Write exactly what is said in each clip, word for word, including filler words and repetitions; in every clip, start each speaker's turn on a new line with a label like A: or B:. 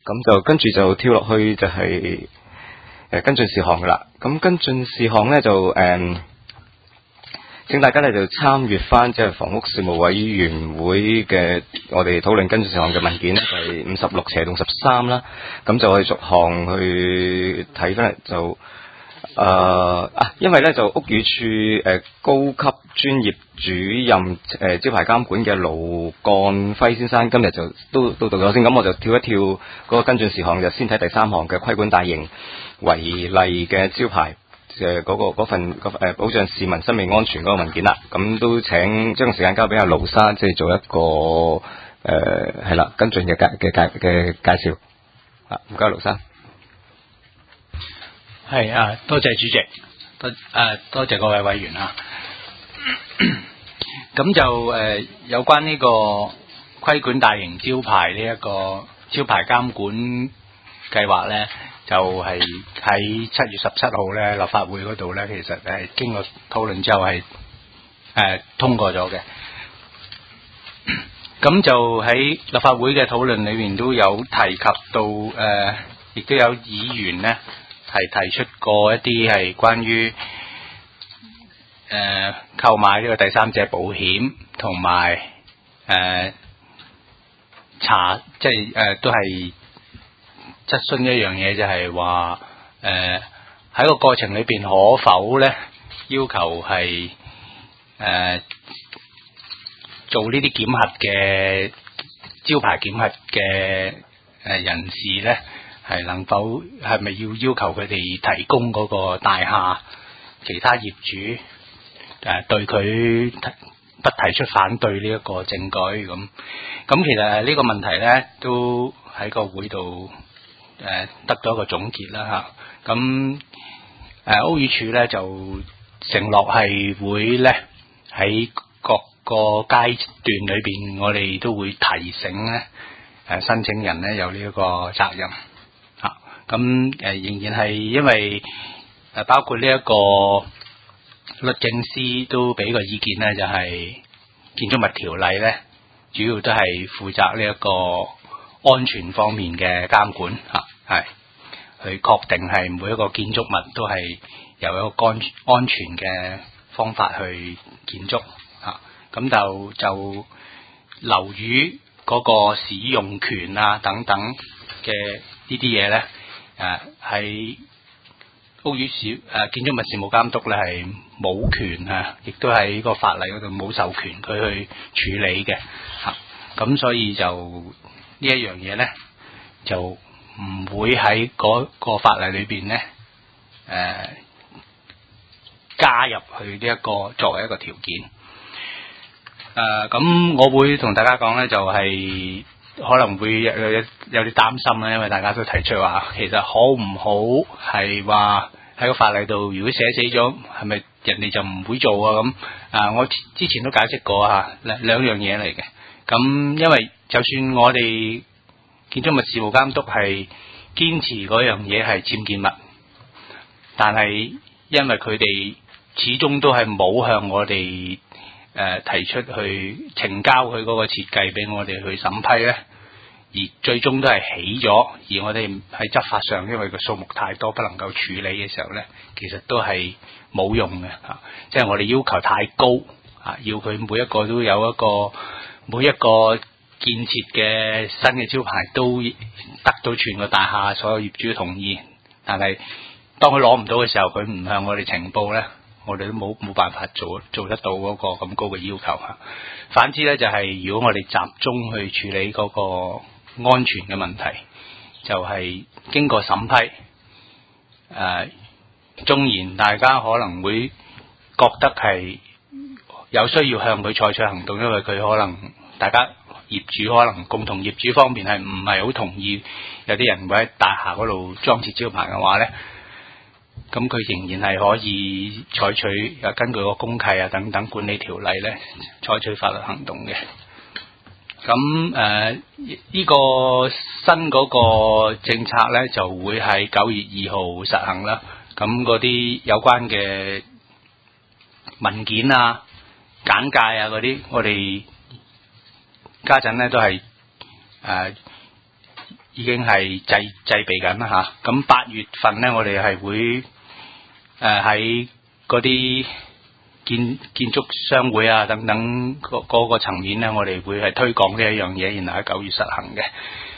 A: 咁就跟住就跳落去就係誒跟進事項噶啦。咁跟進事項咧就誒。嗯請大家咧就參閱翻即係房屋事務委員會嘅我哋討論跟進事項嘅文件咧，就係五十六斜洞十三啦。咁就可以逐項去睇翻，就誒啊，因為咧就屋宇署誒高級專業主任誒招牌監管嘅盧幹輝先生今日就都都到咗先，咁我就跳一跳嗰個跟進事項，就先睇第三項嘅規管大型違例嘅招牌。誒嗰、那個份誒保障市民生命安全嗰個文件啦，咁都請將時間交俾阿盧生，即係做一個誒係啦跟進嘅介嘅介嘅介紹。啊，唔該盧生。
B: 係啊，多謝主席，多誒、啊、多謝各位委員啊。咁就誒、呃、有關呢個規管大型招牌呢一個招牌監管計劃咧。就係喺七月十七號咧，立法會嗰度咧，其實係經過討論之後係誒、呃、通過咗嘅。咁就喺立法會嘅討論裏面都有提及到誒，亦、呃、都有議員咧係提出過一啲係關於誒、呃、購買呢個第三者保險同埋誒查，即係誒、呃、都係。質詢一樣嘢就係話，誒喺個過程裏邊可否咧要求係誒、呃、做呢啲檢核嘅招牌檢核嘅誒人士咧，係能否係咪要要求佢哋提供嗰個大廈其他業主誒、呃、對佢不提出反對呢一個證據咁？咁其實呢個問題咧都喺個會度。誒、呃，得到一個總結啦吓，咁、啊、誒，屋宇署咧就承諾係會咧喺各個階段裏邊，我哋都會提醒咧誒申請人咧有呢一個責任吓，咁、啊、誒、呃、仍然係因為誒包括呢一個律政司都俾個意見咧，就係、是、建築物條例咧，主要都係負責呢一個。安全方面嘅監管吓，係去確定係每一個建築物都係由一個安安全嘅方法去建築吓，咁就就樓宇嗰個使用權啊等等嘅呢啲嘢咧，誒喺屋宇署誒建築物事務監督咧係冇權啊，亦都喺個法例嗰度冇授權佢去處理嘅吓，咁所以就。呢一樣嘢咧，就唔會喺嗰個法例裏邊咧，誒、呃、加入去呢一個作為一個條件。誒、呃，咁我會同大家講咧，就係、是、可能會有有有啲擔心啦，因為大家都提出話，其實好唔好係話喺個法例度，如果寫死咗，係咪人哋就唔會做啊？咁啊，我之前都解釋過嚇，兩兩樣嘢嚟嘅。咁因為就算我哋建築物事務監督係堅持嗰樣嘢係僭建物，但係因為佢哋始終都係冇向我哋誒、呃、提出去呈交佢嗰個設計俾我哋去審批咧，而最終都係起咗，而我哋喺執法上因為個數目太多不能夠處理嘅時候咧，其實都係冇用嘅嚇，即係我哋要求太高啊，要佢每一個都有一個。每一個建設嘅新嘅招牌都得到全個大廈所有業主同意，但係當佢攞唔到嘅時候，佢唔向我哋呈報咧，我哋都冇冇辦法做做得到嗰個咁高嘅要求吓。反之咧，就係、是、如果我哋集中去處理嗰個安全嘅問題，就係、是、經過審批，誒、呃，縱然大家可能會覺得係。有需要向佢採取行動，因為佢可能大家業主可能共同業主方面係唔係好同意，有啲人會喺大廈嗰度裝設招牌嘅話咧，咁佢仍然係可以採取根據個公契啊等等管理條例咧，採取法律行動嘅。咁誒呢個新嗰個政策咧就會喺九月二號實行啦。咁嗰啲有關嘅文件啊、簡介啊嗰啲，我哋家陣咧都係誒已經係製製備緊啦嚇。咁八月份咧，我哋係會誒喺嗰啲建建築商會啊等等嗰嗰個層面咧，我哋會係推廣呢一樣嘢，然後喺九月實行嘅。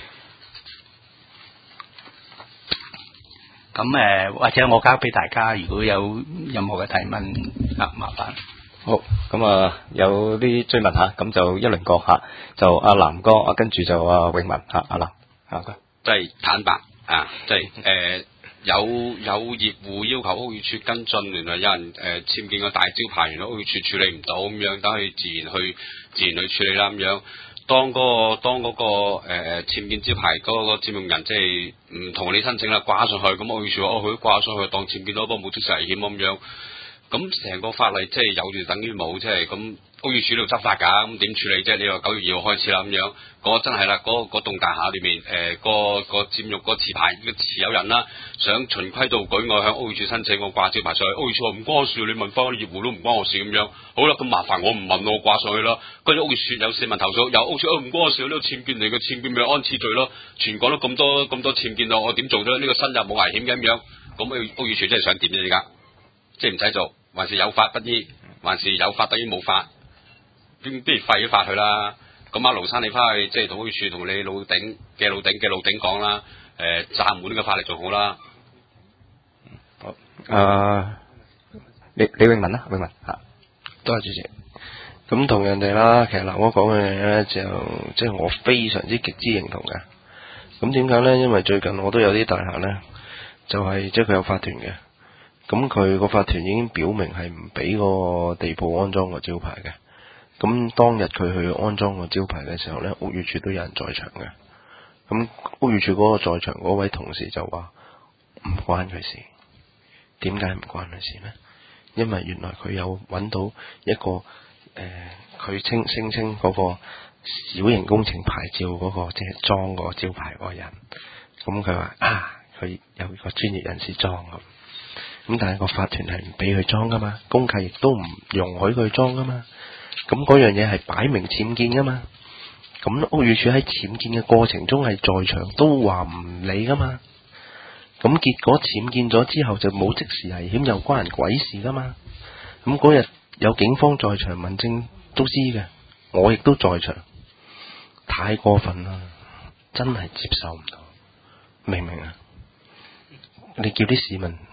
B: 咁誒、呃，或者我交俾大家，如果有任何嘅提問啊，麻煩。
A: 好，咁啊有啲追問下，咁就一輪過下，就阿南哥，啊跟住就阿永文嚇，阿南嚇嘅。
C: 即係坦白啊，即係誒有有業戶要求屋宇署跟進，原來有人誒、呃、僭建個大招牌，原來屋宇署處理唔到咁樣，等佢自然去自然去處理啦咁樣。當嗰、那個當嗰、那個誒、呃、僭建招牌嗰個佔用人即係唔同你申請啦，掛上去，咁屋宇署話哦，佢都掛上去當僭建咗，不過冇即時危險咁樣。咁成個法例即係有就等於冇，即係咁屋宇署度執法㗎，咁點處理啫？你話九月二號開始啦咁樣，嗰真係啦，嗰嗰棟大廈裏面誒、呃、個個佔用個持牌嘅持有人啦，想循規蹈矩，我向屋宇署申請我掛招牌上去，屋宇署話唔關我事，你問翻啲業戶都唔關我事咁樣。好啦，咁麻煩我唔問我掛上去啦。跟住屋宇署有市民投訴，有屋宇署唔關我事，呢個僭建嚟嘅僭建咪按次序咯。全港都咁多咁多僭建咯，我點做啫？呢個新又冇危險嘅咁樣，咁屋宇署真係想點啫？而家即係唔使做，還是有法不依，還是有法等於冇法？邊不如廢咗法佢啦。咁阿盧生你翻去即係同屋宇署同你老頂嘅老頂嘅老頂講啦。誒、呃，暫緩呢個法例仲好啦。
A: 好，誒，李李永文啦，永文嚇，多謝主席。咁同人哋啦，其實嗱，我講嘅嘢咧就即係我非常之極之認同嘅。咁點解咧？因為最近我都有啲大廈咧，就係即係佢有法團嘅。咁佢個法團已經表明係唔俾個地鋪安裝個招牌嘅。咁當日佢去安裝個招牌嘅時候咧，屋宇署都有人在場嘅。咁屋宇署嗰個在場嗰位同事就話唔關佢事。點解唔關佢事呢？因為原來佢有揾到一個誒，佢稱聲稱嗰個小型工程牌照嗰個即係裝個招牌嗰個人。咁佢話啊，佢有個專業人士裝咁。咁但係個法團係唔俾佢裝噶嘛，公契亦都唔容許佢裝噶嘛。咁嗰樣嘢係擺明僭建噶嘛。咁屋宇署喺僭建嘅過程中係在場都話唔理噶嘛。咁結果僭建咗之後就冇即時危險，又關人鬼事噶嘛。咁嗰日有警方在場，民政都知嘅，我亦都在場。太過分啦，真係接受唔到，明唔明啊？你叫啲市民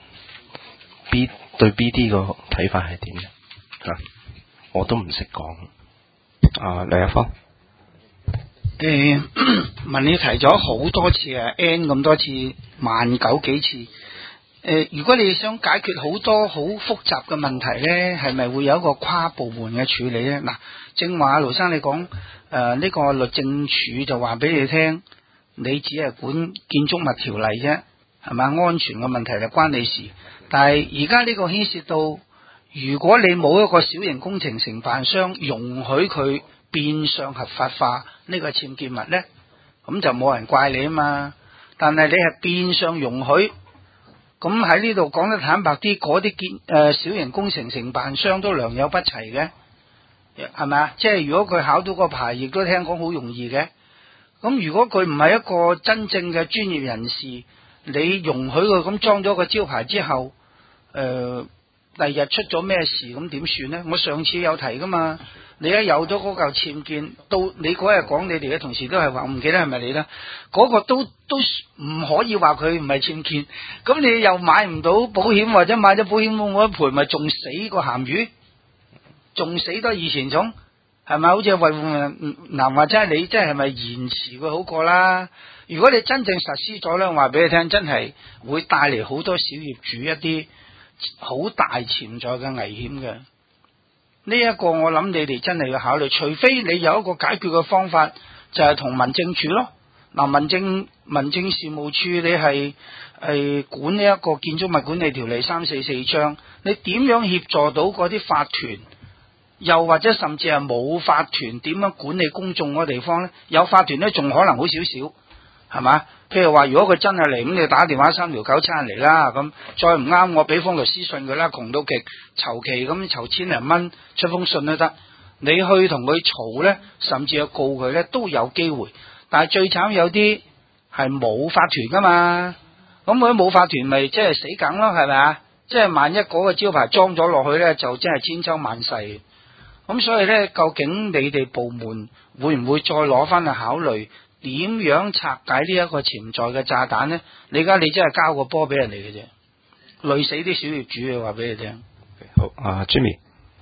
A: B 對 B D 個睇法係點咧？吓，我都唔識講。啊，梁日芳，
D: 誒，問你提咗好多次啊 ，N 咁多次，萬九幾次。誒、呃，如果你想解決好多好複雜嘅問題咧，係咪會有一個跨部門嘅處理咧？嗱，正話盧生你講，誒、呃、呢、這個律政署就話俾你聽，你只係管建築物條例啫，係咪？安全嘅問題就關你事。但係而家呢個牽涉到，如果你冇一個小型工程承辦商容許佢變相合法化呢個僭建物呢，咁就冇人怪你啊嘛。但係你係變相容許，咁喺呢度講得坦白啲，嗰啲建誒、呃、小型工程承辦商都良莠不齊嘅，係咪啊？即係如果佢考到個牌，亦都聽講好容易嘅。咁如果佢唔係一個真正嘅專業人士，你容許佢咁裝咗個招牌之後，誒、呃，第日出咗咩事咁點算呢？我上次有提噶嘛，你一有咗嗰嚿僭建，到你嗰日講，你哋嘅同事都係話，我唔記得係咪你啦，嗰、嗰個都都唔可以話佢唔係僭建，咁你又買唔到保險，或者買咗保險冇得賠，咪仲死個鹹魚，仲死得以前種，係咪？好似維護南話齋，你真係咪延遲佢好過啦？如果你真正實施咗咧，我話俾你聽，真係會帶嚟好多小業主一啲好大潛在嘅危險嘅。呢一個我諗你哋真係要考慮，除非你有一個解決嘅方法，就係同民政處咯。嗱，民政民政事務處你係係管呢一個建築物管理條例三四四章，你點樣協助到嗰啲法團，又或者甚至係冇法團點樣管理公眾嗰地方呢？有法團呢，仲可能好少少。係嘛？譬如話，如果佢真係嚟，咁你打電話三條九七人嚟啦，咁再唔啱，我俾封律師信佢啦，窮到極，籌期咁籌千零蚊出封信都得。你去同佢嘈呢，甚至去告佢呢，都有機會。但係最慘有啲係冇法團噶嘛，咁佢冇法團咪即係死梗咯，係咪啊？即係萬一嗰個招牌裝咗落去咧，就真係千秋萬世。咁所以咧，究竟你哋部門會唔會再攞翻去考慮點樣拆解呢一個潛在嘅炸彈咧？你而家你真係交個波俾人哋嘅啫，累死啲小業主嘅話俾你聽。
A: 好，阿 Jimmy。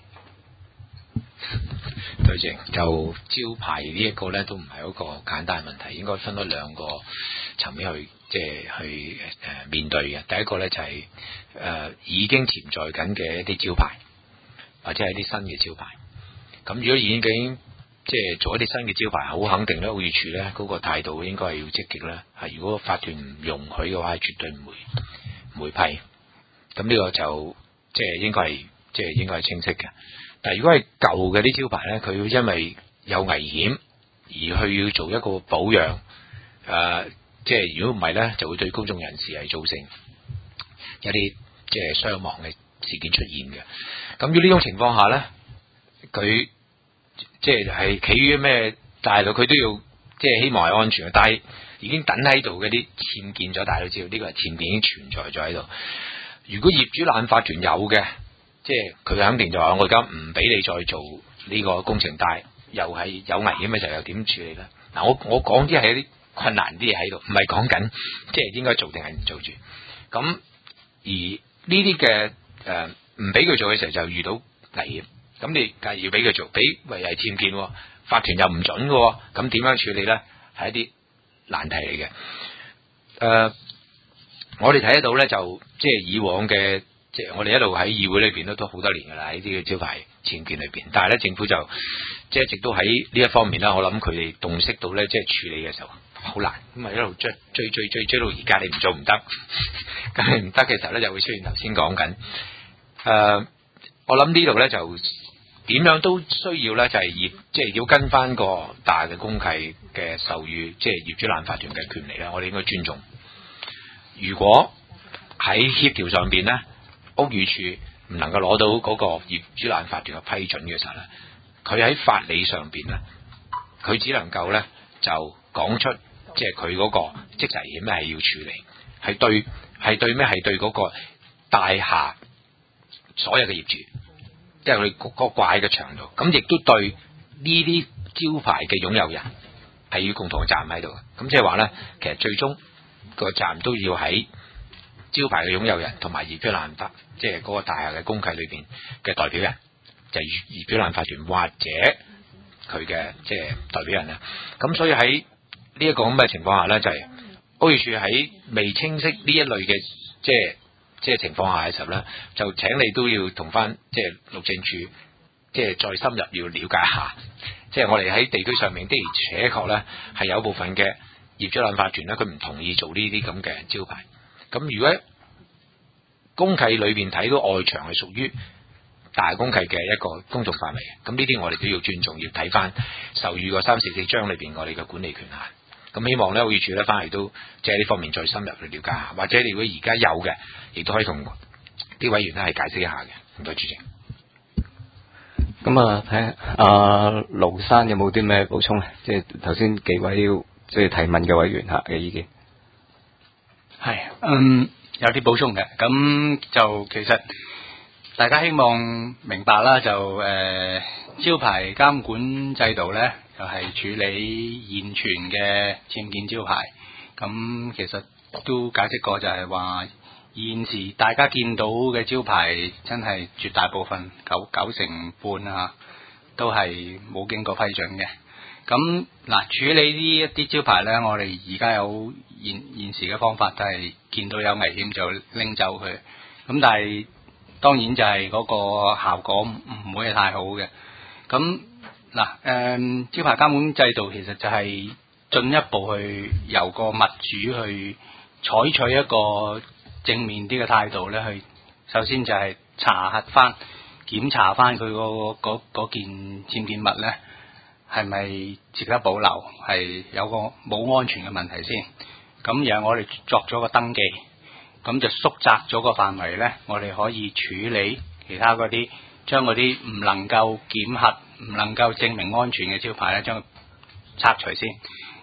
E: 對正就招牌呢一個咧，都唔係一個簡單嘅問題，應該分開兩個層面去即係去誒、呃、面對嘅。第一個咧就係、是、誒、呃、已經潛在緊嘅一啲招牌，或者係一啲新嘅招牌。咁如果已經即係做一啲新嘅招牌，好肯定咧，屋宇署咧嗰個態度應該係要積極咧。係如果法團唔容許嘅話，係絕對唔會唔會批。咁呢個就即係應該係即係應該係清晰嘅。但係如果係舊嘅啲招牌咧，佢因為有危險而去要做一個保養，誒、呃，即係如果唔係咧，就會對公眾人士係造成一啲即係傷亡嘅事件出現嘅。咁如果呢種情況下咧，佢即係係企於咩大路，佢都要即係希望係安全嘅。但係已經等喺度嗰啲僭建咗，大家都知道呢個係僭建已經存在咗喺度。如果業主立案法團有嘅，即係佢肯定就話我而家唔俾你再做呢個工程，但係又係有危險嘅時候又點處理咧？嗱，我我講啲係一啲困難啲嘢喺度，唔係講緊即係應該做定係唔做住。咁而呢啲嘅誒唔俾佢做嘅時候就遇到危險。咁你梗係要俾佢做，俾為係僭建，法團又唔準嘅，咁點樣處理咧？係一啲難題嚟嘅。誒、呃，我哋睇得到咧，就即係以往嘅。即係我哋一路喺議會裏邊都都好多年噶啦，喺呢個招牌僭建裏邊，但係咧政府就即係一直都喺呢一方面啦。我諗佢哋洞悉到咧，即係處理嘅時候好難，咁啊一路追追追追追到而家，你唔做唔得，咁你唔得嘅時候咧，就會出現頭先講緊。誒、呃，我諗呢度咧就點樣都需要咧，就係業即係要跟翻個大嘅公契嘅授予，即係業主立案法團嘅權利啦。我哋應該尊重。如果喺協調上邊咧，屋宇署唔能夠攞到嗰個業主立案法團嘅批准嘅時候咧，佢喺法理上邊咧，佢只能夠咧就講出即係佢嗰個職責險咧係要處理，係對係對咩係對嗰個大廈所有嘅業主，即係佢嗰個掛喺個牆度，咁亦都對呢啲招牌嘅擁有人係要共同嘅責任喺度嘅。咁即係話咧，其實最終個責任都要喺招牌嘅擁有人同埋業主立案法，即係嗰個大廈嘅公契裏邊嘅代表人，就係、是、業主立案法團或者佢嘅即係代表人啦。咁所以喺呢一個咁嘅情況下咧，就係屋宇署喺未清晰呢一類嘅即係即係情況下嘅時候咧，就請你都要同翻即係路政署即係再深入要了解下，即係我哋喺地區上面的而且確咧係有部分嘅業主立案法團咧，佢唔同意做呢啲咁嘅招牌。咁如果公契裏邊睇到外牆係屬於大公契嘅一個公眾範圍，咁呢啲我哋都要尊重，要睇翻授予個三四四章裏邊我哋嘅管理權限。咁希望咧，屋宇署咧翻嚟都即係呢方面再深入去了解下，或者如果而家有嘅，亦都可以同啲委員咧係解釋一下嘅。唔該，主席。
A: 咁啊，睇下阿盧生有冇啲咩補充咧？即係頭先幾位即係提問嘅委員嚇嘅意見。
B: 係，嗯，有啲補充嘅。咁就其實大家希望明白啦，就誒、呃、招牌監管制度咧，就係、是、處理現存嘅僭建招牌。咁其實都解釋過，就係話現時大家見到嘅招牌，真係絕大部分九九成半啊，都係冇經過批准嘅。咁嗱，處理呢一啲招牌咧，我哋而家有現現時嘅方法，就係見到有危險就拎走佢。咁但係當然就係嗰個效果唔會係太好嘅。咁嗱，誒、嗯、招牌監管制度其實就係進一步去由個物主去採取一個正面啲嘅態度咧，去首先就係查核翻、檢查翻佢嗰嗰件僭建物咧，係咪值得保留？係有個冇安全嘅問題先。咁然後我哋作咗個登記，咁就縮窄咗個範圍咧，我哋可以處理其他嗰啲，將嗰啲唔能夠檢核、唔能夠證明安全嘅招牌咧，將佢拆除先。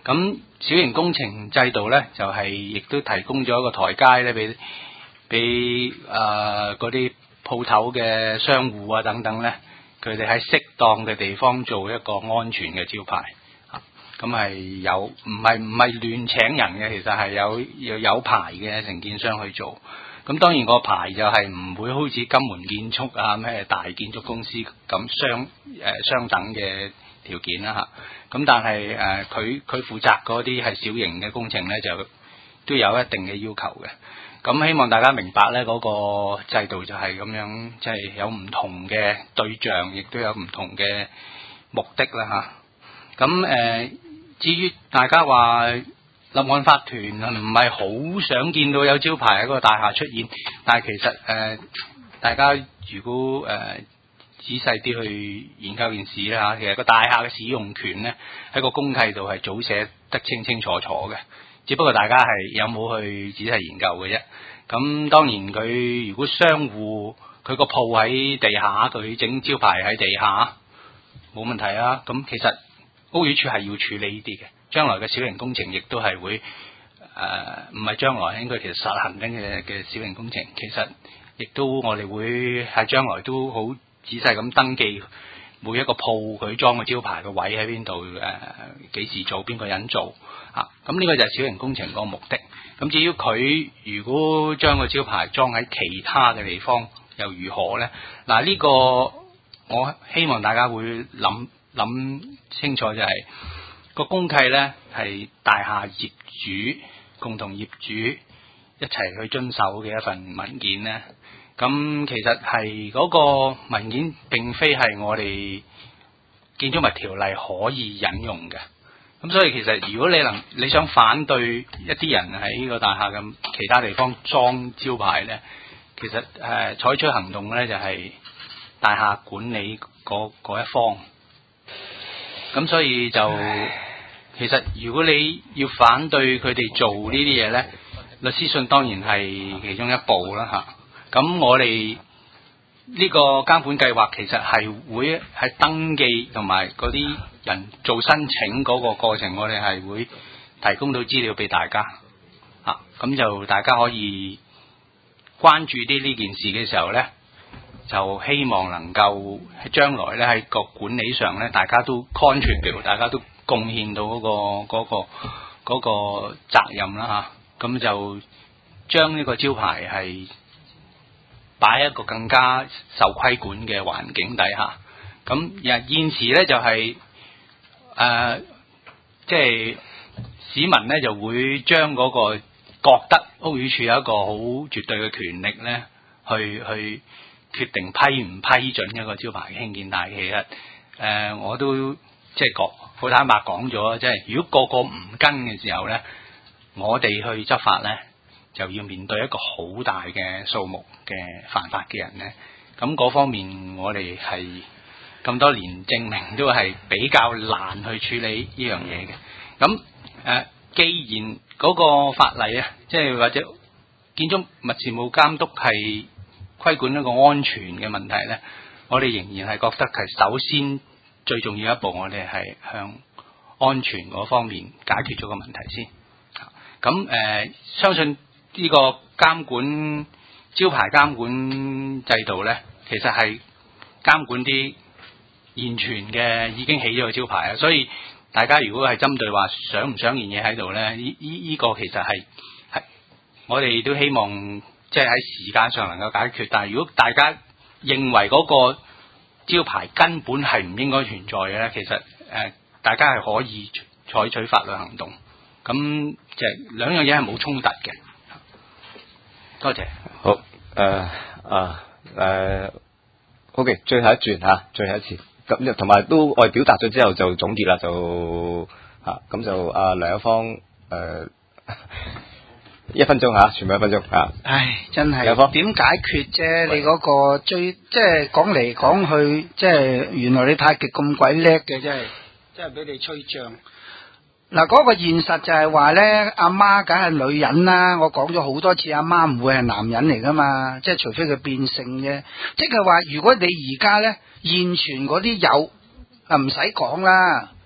B: 咁小型工程制度咧，就係、是、亦都提供咗一個台階咧，俾俾誒嗰啲鋪頭嘅商戶啊等等咧，佢哋喺適當嘅地方做一個安全嘅招牌。咁係有唔係唔係亂請人嘅，其實係有有有牌嘅承建商去做。咁當然個牌就係唔會好似金門建築啊咩大建築公司咁相誒、呃、相等嘅條件啦嚇。咁但係誒佢佢負責嗰啲係小型嘅工程咧，就都有一定嘅要求嘅。咁希望大家明白咧，嗰、那個制度就係咁樣，即、就、係、是、有唔同嘅對象，亦都有唔同嘅目的啦嚇。咁、啊、誒。呃至於大家話立案法團唔係好想見到有招牌喺個大廈出現，但係其實誒、呃，大家如果誒、呃、仔細啲去研究件事咧嚇，其實個大廈嘅使用權咧喺個公契度係早寫得清清楚楚嘅，只不過大家係有冇去仔細研究嘅啫。咁當然佢如果商戶佢個鋪喺地下，佢整招牌喺地下冇問題啊。咁其實屋宇署係要處理呢啲嘅，將來嘅小型工程亦都係會誒，唔係將來應該其實實行緊嘅嘅小型工程，其實亦都我哋會喺將來都好仔細咁登記每一個鋪佢裝嘅招牌嘅位喺邊度，誒幾時做，邊個人做啊？咁呢個就係小型工程個目的。咁至於佢如果將個招牌裝喺其他嘅地方，又如何咧？嗱、啊，呢、呢個我希望大家會諗。諗清楚就係、是、個公契咧係大廈業主共同業主一齊去遵守嘅一份文件咧。咁其實係嗰個文件並非係我哋建築物條例可以引用嘅。咁所以其實如果你能你想反對一啲人喺呢個大廈嘅其他地方裝招牌咧，其實誒採取行動咧就係大廈管理嗰嗰一方。咁所以就其實如果你要反對佢哋做呢啲嘢咧，律師信當然係其中一步啦嚇。咁我哋呢個監管計劃其實係會喺登記同埋嗰啲人做申請嗰個過程，我哋係會提供到資料俾大家嚇。咁就大家可以關注啲呢件事嘅時候咧，就希望能夠喺將來咧喺個管理上咧，大家都 contribute，大家都貢獻到嗰、嗰個嗰、嗰個嗰、嗰個責任啦嚇。咁、啊、就將呢個招牌係擺喺一個更加受規管嘅環境底下。咁現現時咧就係、是、誒，即、呃、係、就是、市民咧就會將嗰個覺得屋宇署有一個好絕對嘅權力咧，去去。決定批唔批准一個招牌興建，但係其實誒、呃、我都即係講好坦白講咗，即係如果個個唔跟嘅時候咧，我哋去執法咧就要面對一個好大嘅數目嘅犯法嘅人咧。咁嗰方面我哋係咁多年證明都係比較難去處理呢樣嘢嘅。咁誒、呃，既然嗰個法例啊，即係或者建築物事務監督係規管一個安全嘅問題咧，我哋仍然係覺得係首先最重要一步，我哋係向安全嗰方面解決咗個問題先。咁誒、呃，相信呢個監管招牌監管制度咧，其實係監管啲現存嘅已經起咗嘅招牌啊。所以大家如果係針對話想唔想件嘢喺度咧，呢呢呢個其實係係我哋都希望。即係喺時間上能夠解決，但係如果大家認為嗰個招牌根本係唔應該存在嘅咧，其實誒、呃、大家係可以採取法律行動。咁即係兩樣嘢係冇衝突嘅。多謝。
A: 好，誒、呃、啊誒 ，OK， 最後一轉嚇，最後一次。咁同埋都我哋表達咗之後就總結啦，就嚇咁、啊、就阿、啊、梁一方誒。呃一分鐘吓，全部一分鐘啊！
D: 唉，真係點解決啫？你嗰個最即係講嚟講去，即係原來你太極咁鬼叻嘅，真係真係俾你吹脹。嗱，嗰個現實就係話咧，阿媽梗係女人啦。我講咗好多次，阿媽唔會係男人嚟噶嘛，即係除非佢變性啫。即係話，如果你而家咧現存嗰啲有啊，唔使講啦。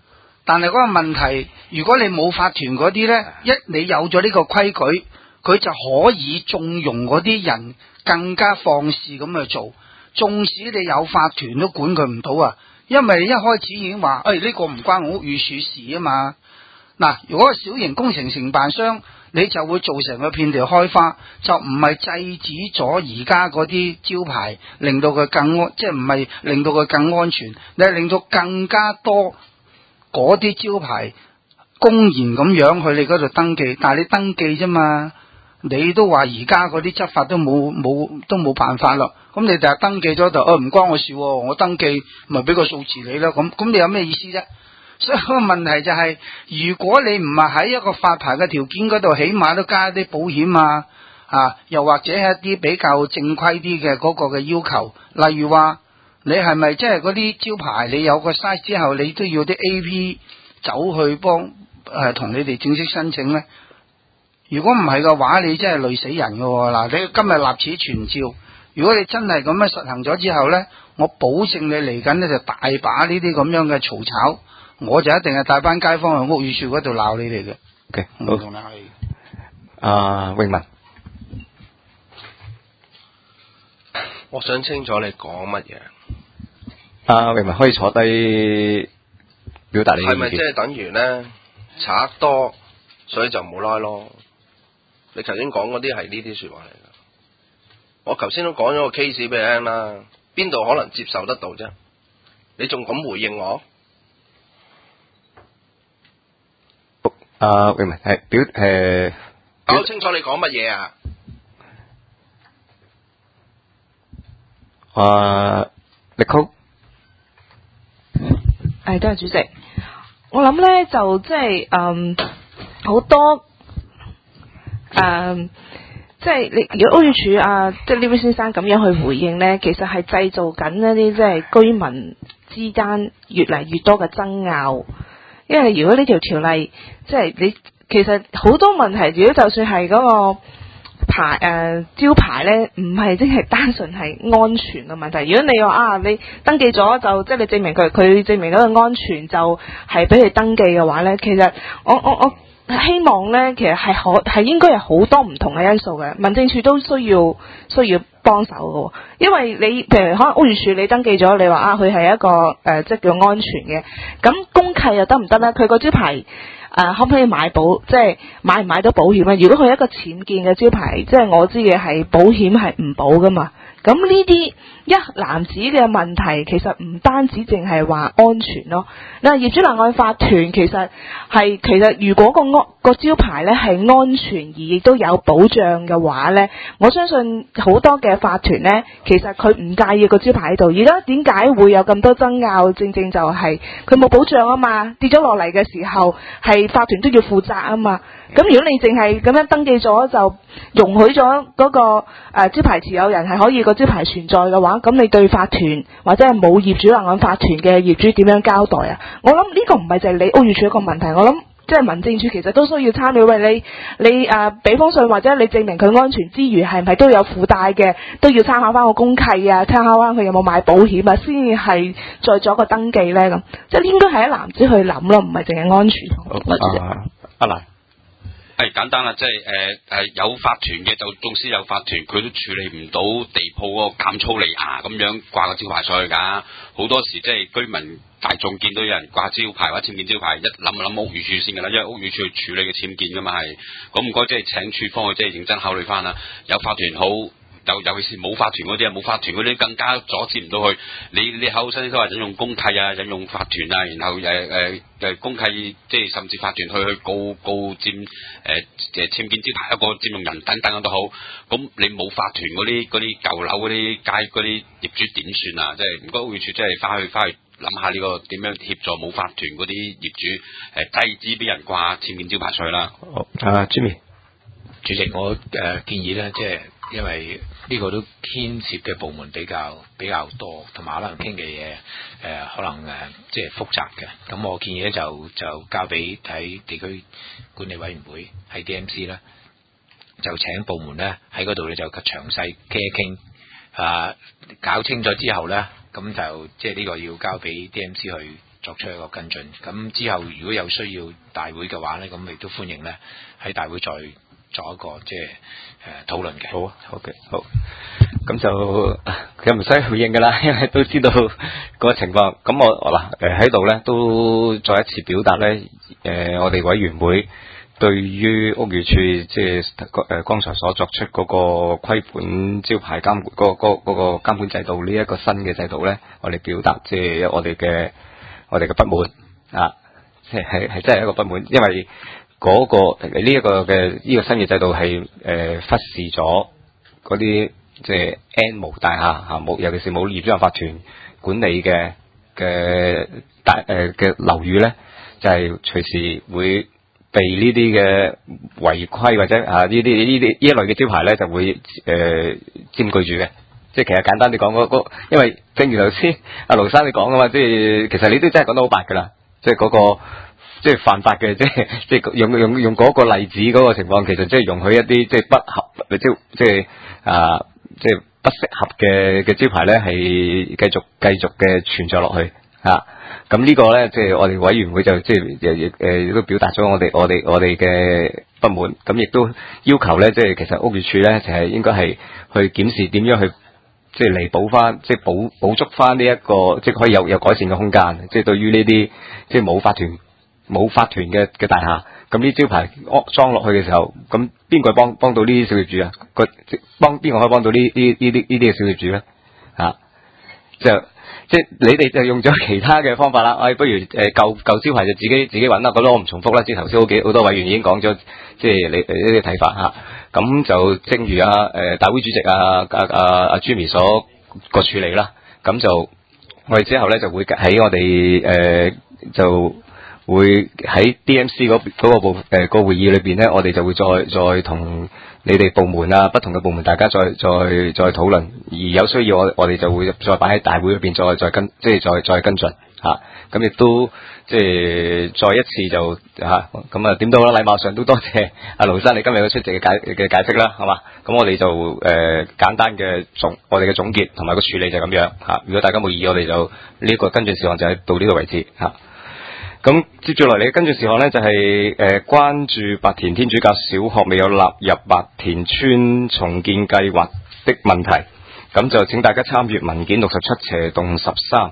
D: 但係嗰個問題，如果你冇法團嗰啲呢，一你有咗呢個規矩，佢就可以縱容嗰啲人更加放肆咁去做。縱使你有法團都管佢唔到啊，因為一開始已經話，誒、哎、呢、呢個唔關我屋宇署事啊嘛。嗱，如果小型工程承辦商，你就會造成個遍地開花，就唔係制止咗而家嗰啲招牌，令到佢更安，即係唔係令到佢更安全，你係令到更加多嗰啲招牌公然咁樣去你嗰度登記，但係你登記啫嘛，你都話而家嗰啲執法都冇冇都冇辦法咯。咁你第日登記咗就，哦唔關我事，我登記咪俾個數字你啦。咁咁你有咩意思啫？所以個問題就係、是，如果你唔係喺一個發牌嘅條件嗰度，起碼都加啲保險啊，啊，又或者係一啲比較正規啲嘅嗰個嘅要求，例如話你係咪即係嗰啲招牌，你有個 size 之後，你都要啲 A P 走去幫誒同你哋正式申請呢？如果唔係嘅話，你真係累死人㗎喎。嗱，你今日立此存照，如果你真係咁樣實行咗之後呢，我保證你嚟緊呢就大把呢啲咁樣嘅嘈吵。我就一定係帶班街坊去屋宇署嗰度鬧你哋嘅。
A: 嘅，
D: 好同你係。
A: 阿永文，
F: 我想清楚你講乜嘢？
A: 阿永文可以坐低表達你嘅意見。
F: 係咪即係等於咧賊多，所以就冇拉咯？你頭先講嗰啲係呢啲說話嚟噶。我頭先都講咗個 case 俾你聽啦，邊度可能接受得到啫？你仲咁回應我？
A: 啊，永文係表誒，
F: 搞清楚你講乜嘢啊？
A: 啊，力曲，
G: 誒，多謝主席。我諗咧就即係嗯好多誒，即係你如果屋宇署啊，即係呢位先生咁樣去回應咧，其實係製造緊一啲即係居民之間越嚟越多嘅爭拗。因為如果呢條條例即係你其實好多問題，如果就算係嗰個牌誒、呃、招牌咧，唔係即係單純係安全嘅問題。如果你話啊，你登記咗就即係你證明佢佢證明嗰個安全就係俾佢登記嘅話咧，其實我我我希望咧，其實係可係應該有好多唔同嘅因素嘅，民政處都需要需要幫手嘅。因為你譬如可能屋宇署你登記咗，你話啊佢係一個誒、呃、即係叫安全嘅，咁公契又得唔得咧？佢個招牌誒、呃、可唔可以買保？即係買唔買到保險啊？如果佢係一個僭建嘅招牌，即係我知嘅係保險係唔保噶嘛。咁呢啲一籃子嘅問題，其實唔單止淨係話安全咯。嗱，業主立案法團其實係其實如果個安個招牌咧係安全而亦都有保障嘅話咧，我相信好多嘅法團咧，其實佢唔介意個招牌喺度。而家點解會有咁多爭拗？正正就係佢冇保障啊嘛，跌咗落嚟嘅時候係法團都要負責啊嘛。咁如果你淨係咁樣登記咗就容許咗嗰個誒、呃、招牌持有人係可以個招牌存在嘅話，咁你對法團或者係冇業主立案法團嘅業主點樣交代啊？我諗呢個唔係就係你屋宇署一個問題，我諗即係民政處其實都需要參與。喂，你你誒俾封信或者你證明佢安全之餘，係唔係都有附帶嘅，都要參考翻個公契啊，參考翻佢有冇買保險啊，先至係再做一個登記咧咁。即係應該係一籃子去諗咯，唔係淨係安全。
A: 阿阿蘭。
C: 係簡單啦，即係誒誒有法團嘅就縱使有法團，佢都處理唔到地鋪嗰個減粗利牙咁樣掛個招牌上去㗎。好多時即係居民大眾見到有人掛招牌或者僭建招牌，一諗就諗屋宇署先㗎啦，因為屋宇署去處理嘅僭建㗎嘛係。咁唔該，即係請處方去即係認真考慮翻啦。有法團好。尤尤其是冇法團嗰啲啊，冇法團嗰啲更加阻止唔到佢。你你口口聲聲都話引用公契啊，引用法團啊，然後誒誒誒公契，即係甚至法團去去告告佔誒誒僭建招牌一個佔用人等等都好。咁你冇法團嗰啲嗰啲舊樓嗰啲街嗰啲業主點算啊？即係唔該屋宇署，即係翻去翻去諗下呢個點樣協助冇法團嗰啲業主誒制止俾人掛僭建招牌上去啦。
A: 好，阿 Jimmy，
E: 主席，我誒、呃、建議咧，即係因為呢個都牽涉嘅部門比較比較多，同埋可能傾嘅嘢誒可能誒、呃、即係複雜嘅。咁我建議咧就就交俾喺地區管理委員會喺 D M C 咧，就請部門咧喺嗰度咧就詳細傾一傾啊，搞清楚之後咧，咁就即係呢個要交俾 D M C 去作出一個跟進。咁之後如果有需要大會嘅話咧，咁亦都歡迎咧喺大會再作一個即係誒討論嘅。
A: 好啊，好嘅，好。咁就佢唔使回應噶啦，因為都知道個情況。咁我嗱誒喺度咧都再一次表達咧誒我哋委員會對於屋宇署即係誒剛才所作出嗰個規管招牌監管嗰嗰嗰個監管制度呢一個新嘅制度咧，我哋表達即係我哋嘅我哋嘅不滿啊，即係係係真係一個不滿，因為嗰個呢一個嘅呢個新嘅制度係誒忽視咗嗰啲即係 N 無大廈嚇冇，尤其是冇業主立法團管理嘅嘅大誒嘅樓宇咧，就係隨時會被呢啲嘅違規或者啊呢啲呢啲呢一類嘅招牌咧，就會誒、呃、佔據住嘅。即係其實簡單啲講，嗰嗰因為正如頭先阿盧生你講噶嘛，即係其實你都真係講得好白㗎啦。即係嗰、嗰個即係犯法嘅，即係即係用用用嗰個例子嗰個情況，其實即係容許一啲即係不合即即係啊即係不適合嘅嘅招牌咧，係繼續繼續嘅存在落去啊。咁呢個咧，即係我哋委員會就即係亦誒亦都表達咗我哋我哋我哋嘅不滿，咁亦都要求咧，即係其實屋宇署咧就係應該係去檢視點樣去即係彌補翻，即係補補足翻呢一個，即係可以有有改善嘅空間。即係對於呢啲即係冇法團冇法團嘅嘅大廈，咁呢招牌裝落去嘅時候，咁邊個幫幫到呢啲小業主啊？個幫邊個可以幫到呢呢呢啲呢啲嘅小業主咧？啊，就。即係你哋就用咗其他嘅方法啦，哎，不如誒舊舊招牌就自己自己揾啦，覺得我唔重複啦。即係頭先好幾好多委員已經講咗，即係你呢啲睇法嚇。咁就正如啊誒、呃、大會主席啊啊啊啊朱咪所個處理啦。咁就我哋之後咧就會喺我哋誒、呃、就會喺 D M C 嗰嗰個部誒個會議裏邊咧，我哋就會再再同你哋部門啊，不同嘅部門，大家再再再討論，而有需要我我哋就會再擺喺大會裏邊再再跟，即係再再跟進嚇。咁、啊、亦都即係再一次就嚇咁啊點都好啦，禮貌上都多謝阿盧生你今日嘅出席嘅解嘅解釋啦，係嘛？咁我哋就誒、呃、簡單嘅總我哋嘅總結同埋個處理就咁樣嚇、啊。如果大家冇異議，我哋就呢、這個跟進事項就係到呢度為止嚇。啊咁接住落嚟嘅跟住事項呢，就係、是、誒、呃、關注白田天主教小學未有納入白田村重建計劃的問題，咁就請大家參閱文件六十七斜洞十三。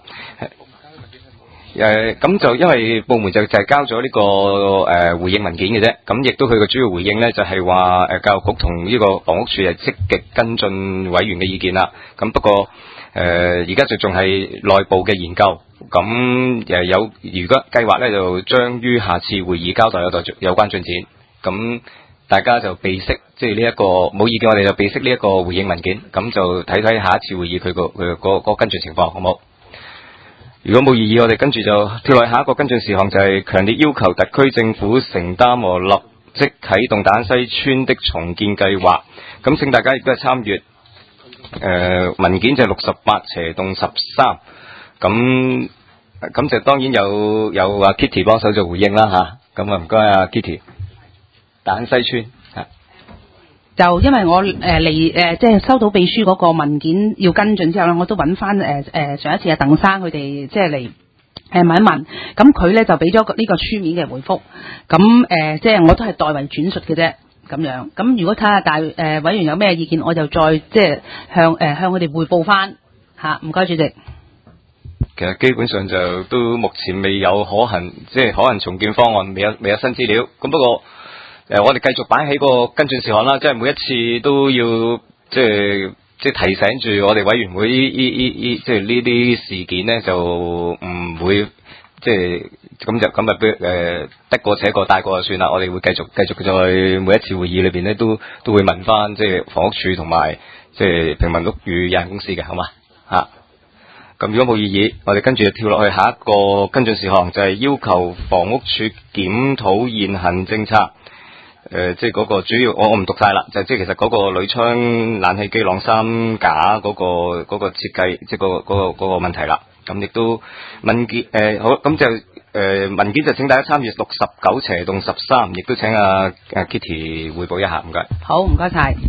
A: 誒咁就因為部門就就係交咗呢、這個誒、呃、回應文件嘅啫，咁亦都佢嘅主要回應呢，就係話誒教育局同呢個房屋署係積極跟進委員嘅意見啦。咁不過誒而家就仲係內部嘅研究。咁誒有如果計劃咧，就將於下次會議交代有待有關進展。咁大家就備悉，即係呢一個冇意見，我哋就備悉呢一個回應文件。咁就睇睇下一次會議佢個佢個個跟進情況，好冇？如果冇異議，我哋跟住就跳落下一個跟進事項，就係強烈要求特區政府承擔和立即啟動大坑西村的重建計劃。咁請大家亦都係參閱誒文件，就係六十八斜洞十三。咁咁就當然有有阿 Kitty 幫手做回應啦吓，咁啊唔該阿 Kitty。大坑西村吓，
H: 就因為我誒嚟誒即係收到秘書嗰個文件要跟進之後咧，我都揾翻誒誒上一次阿鄧生佢哋即係嚟誒問一問，咁佢咧就俾咗呢個書面嘅回覆，咁誒即係我都係代為轉述嘅啫，咁樣。咁如果睇下大誒、呃、委員有咩意見，我就再即係向誒、呃、向佢哋匯報翻吓，唔該主席。
A: 其實基本上就都目前未有可行，即係可行重建方案，未有未有新資料。咁不過誒、呃，我哋繼續擺喺個跟進事項啦，即係每一次都要即係即係提醒住我哋委員會依依依依，即係呢啲事件咧就唔會即係咁就咁啊，誒得過且過帶過就算啦。我哋會繼續繼續在每一次會議裏邊咧，都都會問翻即係房屋署同埋即係平民屋宇有限公司嘅，好嘛嚇？咁如果冇異議，我哋跟住就跳落去下一個跟進事項，就係、是、要求房屋署檢討現行政策。誒、呃，即係嗰個主要，我我唔讀晒啦，就即係其實嗰個鋁窗冷氣機晾衫架嗰個嗰、那個設計，即係、那個嗰、那個嗰、那個問題啦。咁亦都文件誒、呃、好，咁就誒、呃、文件就請大家參閱六十九斜洞十三，亦都請阿、啊、阿 Kitty 匯報一下，唔該。
H: 好，唔該晒。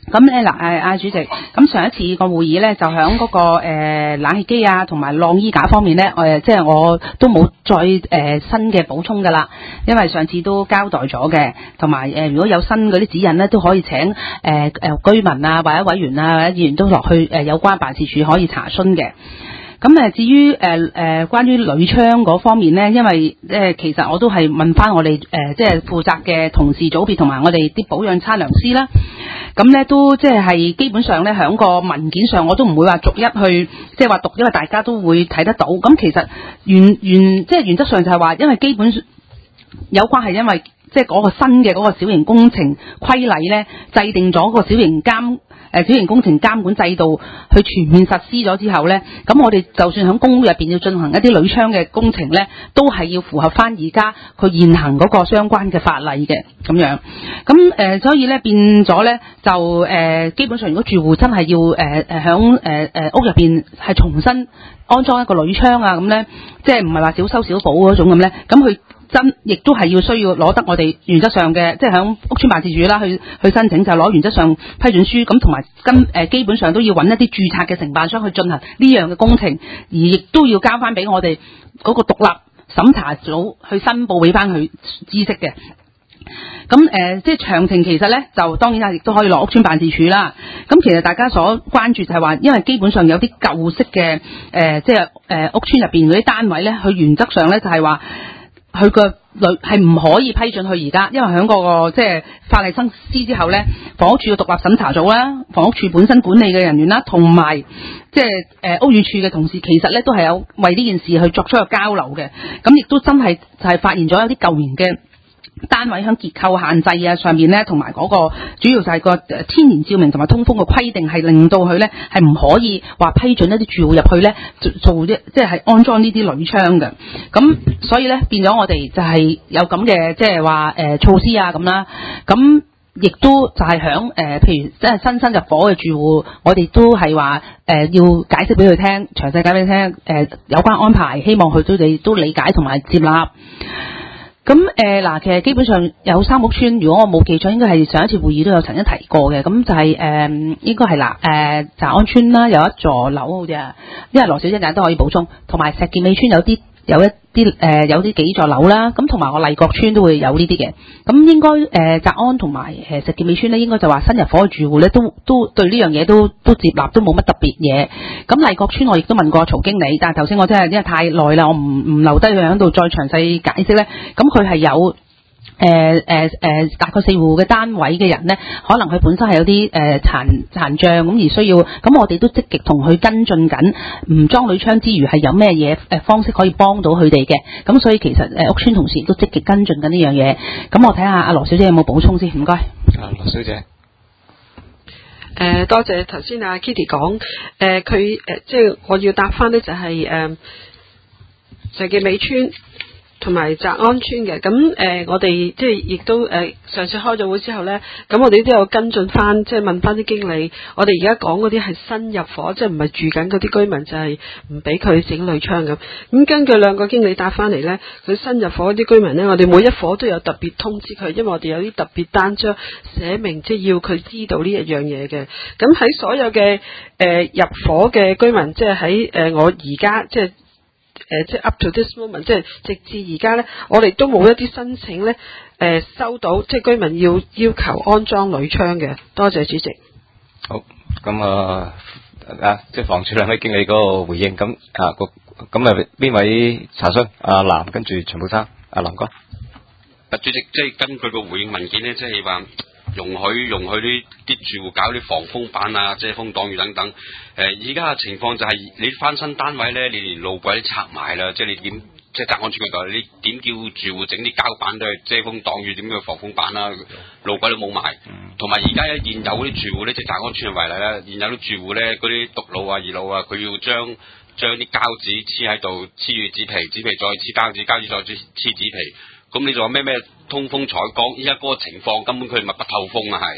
H: 咁咧嗱，誒阿主席，咁上一次個會議咧就響嗰、那個誒、呃、冷氣機啊，同埋晾衣架方面咧，誒即係我都冇再誒、呃、新嘅補充噶啦，因為上次都交代咗嘅，同埋誒如果有新嗰啲指引咧，都可以請誒誒、呃呃、居民啊，或者委員啊，或者議員都落去誒、呃、有關辦事處可以查詢嘅。咁誒至於誒誒、呃、關於鋁窗嗰方面咧，因為誒、呃、其實我都係問翻我哋誒、呃、即係負責嘅同事組別同埋我哋啲保養測量師啦。咁咧都即係基本上咧喺個文件上我都唔會話逐一去即係話讀，因為大家都會睇得到。咁其實原原即係原則上就係話，因為基本有關係，因為即係嗰個新嘅嗰個小型工程規例咧，制定咗個小型監誒小型工程監管制度去全面實施咗之後咧，咁我哋就算喺公屋入邊要進行一啲鋁窗嘅工程咧，都係要符合翻而家佢現行嗰個相關嘅法例嘅咁樣。咁誒、呃，所以咧變咗咧就誒、呃，基本上如果住戶真係要誒誒響誒誒屋入邊係重新安裝一個鋁窗啊咁咧，即係唔係話小修小補嗰種咁咧，咁佢真亦都係要需要攞得我哋原則上嘅，即係響屋邨辦事處啦，去去申請就攞原則上批准書，咁同埋跟誒基本上都要揾一啲註冊嘅承辦商去進行呢樣嘅工程，而亦都要交翻俾我哋嗰個獨立審查組去申報俾翻佢知識嘅。咁誒、呃，即係詳情其實咧，就當然啦，亦都可以落屋邨辦事處啦。咁其實大家所關注就係話，因為基本上有啲舊式嘅誒、呃，即係誒、呃、屋邨入邊嗰啲單位咧，佢原則上咧就係話，佢個類係唔可以批准佢而家，因為喺嗰個即係法例實施之後咧，房屋署嘅獨立審查組啦，房屋署本身管理嘅人員啦，同埋即係誒屋宇署嘅同事，其實咧都係有為呢件事去作出一個交流嘅。咁亦都真係就係發現咗有啲舊年嘅單位喺結構限制啊上面咧，同埋嗰個主要就係個天然照明同埋通風嘅規定，係令到佢咧係唔可以話批准一啲住戶入去咧做做啲即係安裝呢啲鋁窗嘅。咁所以咧變咗我哋就係有咁嘅即係話誒措施啊咁啦。咁亦都就係響誒譬如即係新新入伙嘅住戶，我哋都係話誒要解釋俾佢聽，詳細解俾佢聽誒、呃、有關安排，希望佢都哋都理解同埋接納。咁誒嗱，其實基本上有三屋邨，如果我冇記錯，應該係上一次會議都有曾經提過嘅。咁就係、是、誒、呃、應該係嗱誒澤安邨啦，有一座樓好似啊，因為羅小姐陣都可以補充，同埋石硤尾邨有啲有一啲誒、呃、有啲幾座樓啦。咁同埋我麗閣邨都會有呢啲嘅。咁應該誒澤安同埋誒石硤尾邨咧，應該就話新入伙嘅住戶咧，都都對呢樣嘢都都接納，都冇乜特別嘢。咁麗閣邨我亦都問過曹經理，但係頭先我真係因為太耐啦，我唔唔留低佢喺度再詳細解釋咧。咁佢係有誒誒誒大概四戶嘅單位嘅人咧，可能佢本身係有啲誒、呃、殘殘障咁而需要，咁我哋都積極同佢跟進緊，唔裝鋁窗之餘係有咩嘢誒方式可以幫到佢哋嘅。咁所以其實誒、呃、屋邨同事亦都積極跟進緊呢樣嘢。咁我睇下阿羅小姐有冇補充先，唔該。
A: 啊，羅小姐。
I: 誒、呃，多謝頭先阿 Kitty 講，誒佢誒即係我要答翻呢就係誒石硤尾邨同埋澤安邨嘅。咁誒、呃、我哋即係亦都誒、呃、上次開咗會之後呢，咁我哋都有跟進翻，即係問翻啲經理，我哋而家講嗰啲係新入伙，即係唔係住緊嗰啲居民，就係唔俾佢整鋁窗咁。咁根據兩個經理答翻嚟呢，佢新入伙嗰啲居民呢，我哋每一伙都有特別通知佢，因為我哋有啲特別單張寫明，即係要佢知道呢一樣嘢嘅。咁喺所有嘅誒、呃、入伙嘅居民，即係喺誒我而家即係。誒、呃，即係 up to this moment，即係直至而家咧，我哋都冇一啲申請咧，誒、呃、收到，即係居民要要求安裝鋁窗嘅。多謝主席。
A: 好，咁啊啊，即係房署兩位經理嗰個回應，咁啊個咁啊邊位查詢？阿藍跟住陳寶生，阿藍哥。
C: 啊，主席，即係根據個回應文件咧，即係話。容許容許啲啲住戶搞啲防風板啊、遮風擋雨等等。誒、呃，而家嘅情況就係你翻新單位咧，你連路軌都拆埋啦，即係你點即係澤安邨嗰度，你點叫住戶整啲膠板都係遮風擋雨，點叫防風板啦、啊？路軌都冇埋。同埋而家咧現有嗰啲住戶咧，即係澤安邨為例啦，現有啲住戶咧，嗰啲獨路啊、二路啊，佢要將將啲膠紙黐喺度，黐住紙皮，紙皮再黐膠紙，膠紙再黐紙皮。咁你仲有咩咩通風採光？依家嗰個情況根本佢密不透風啊，係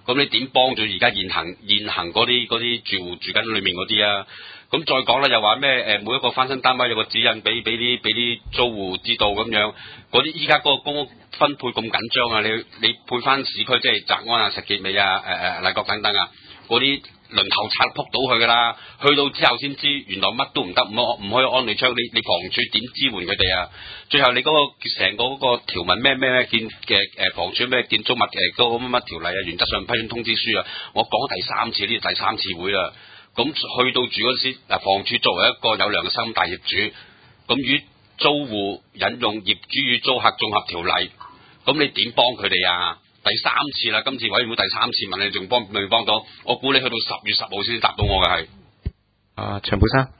C: 咁你點幫住而家現行現行嗰啲嗰啲住戶住緊裏面嗰啲啊？咁再講啦，又話咩誒每一個翻新單位有個指引俾俾啲俾啲租戶知道咁樣，嗰啲依家嗰個公屋分配咁緊張啊！你你配翻市區即係澤安啊、石硤尾啊、誒誒麗閣等等啊，嗰啲輪候冊撲到佢噶啦，去到之後先知原來乜都唔得，唔唔可以安你窗，你你房署點支援佢哋啊？最後你嗰、嗰個成個嗰個條文咩咩咩建嘅誒房署咩建築物誒嗰個乜乜條例啊，原則上批准通知書啊，我講第三次呢，第三次會啦。咁去到住嗰時，嗱房署作為一個有良心大業主，咁與租戶引用業主與租客綜合條例，咁你點幫佢哋啊？第三次啦，今次委員會第三次問你，仲幫未幫到？我估你去到十月十號先答到我嘅係。
A: 啊，長寶生，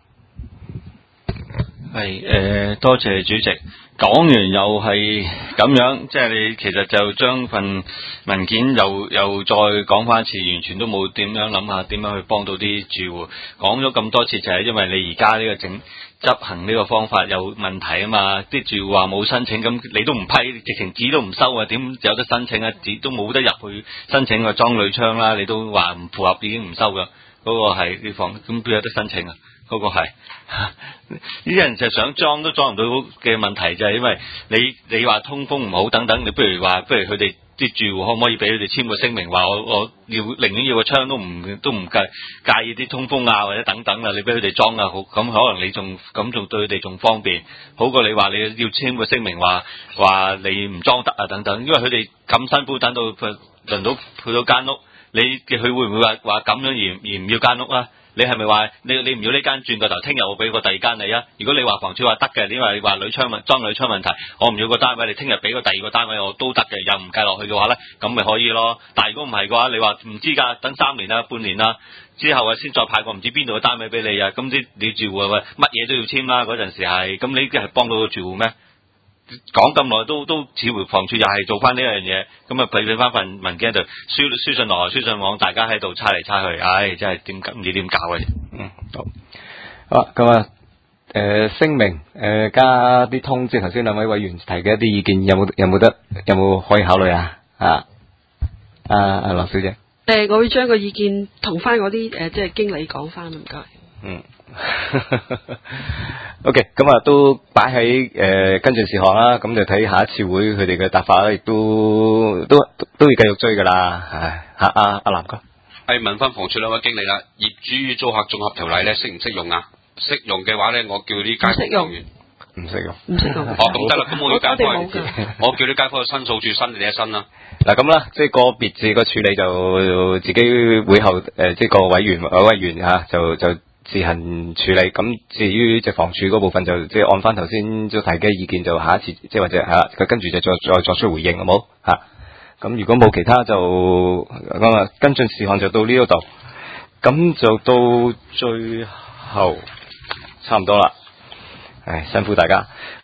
J: 係誒、呃，多謝主席。講完又係咁樣，即係你其實就將份文件又又再講翻一次，完全都冇點樣諗下點樣去幫到啲住戶。講咗咁多次就係因為你而家呢個整執行呢個方法有問題啊嘛，啲住戶話冇申請，咁你都唔批，直情紙都唔收啊，點有得申請啊？紙都冇得入去申請個裝鋁窗啦，你都話唔符合已經唔收噶，嗰、嗰個係啲房，咁邊有得申請啊？嗰、嗰個係呢啲人就想裝都裝唔到嘅問題，就係因為你你話通風唔好等等，你不如話不如佢哋啲住戶可唔可以俾佢哋簽個聲明，話我我要寧願要個窗都唔都唔介介意啲通風啊或者等等啊，你俾佢哋裝啊好，咁可能你仲咁仲對佢哋仲方便，好過你話你要簽個聲明話話你唔裝得啊等等，因為佢哋咁辛苦等到佢輪到配到間屋，你佢會唔會話話咁樣而而唔要間屋啊？你係咪話你你唔要呢間轉個頭，聽日我俾個第二間你啊？如果你話房署話得嘅，因為你話鋁窗問裝鋁窗問題，我唔要個單位，你聽日俾個第二個單位我都得嘅，又唔計落去嘅話咧，咁咪可以咯。但係如果唔係嘅話，你話唔知㗎，等三年啦、半年啦之後啊，先再派個唔知邊度嘅單位俾你啊，咁啲你住戶喂乜嘢都要簽啦，嗰陣時係，咁你呢啲係幫到個住戶咩？講咁耐都都似乎房署又係做翻呢樣嘢，咁啊俾俾翻份文件喺度輸輸信來輸信往，大家喺度猜嚟猜去，唉，真係點唔知點搞嘅啫。
A: 嗯，好，好啦，咁啊，誒聲明誒、呃、加啲通知頭先兩位委員提嘅一啲意見，有冇有冇得有冇可以考慮啊？啊，阿阿羅小姐。
I: 誒、呃，我會將個意見同翻嗰啲誒即係經理講翻，唔該。
A: 嗯。OK，咁啊都擺喺誒跟進事項啦，咁就睇下一次會佢哋嘅答法啦，亦都都都要繼續追噶啦，唉，吓阿阿南哥，
C: 係問翻房署兩位經理啦，業主與租客綜合條例咧適唔適用啊？適用嘅話咧，我叫啲街坊員
A: 唔適用，
I: 唔適用。
C: 哦，咁得啦，咁我要街坊，
I: 我
C: 我叫啲街坊去申訴處申你一申啦。
A: 嗱咁啦，即係個別字個處理就自己會後誒、呃，即係個委員委委員吓、啊、就就。自行處理，咁至於即係房署嗰部分就即係按翻頭先所提嘅意見，就下一次即係或者係啦，佢跟住就再再作出回應，好冇吓？咁如果冇其他就咁啊，跟進事項就到呢一度，咁就到最後差唔多啦，唉，辛苦大家。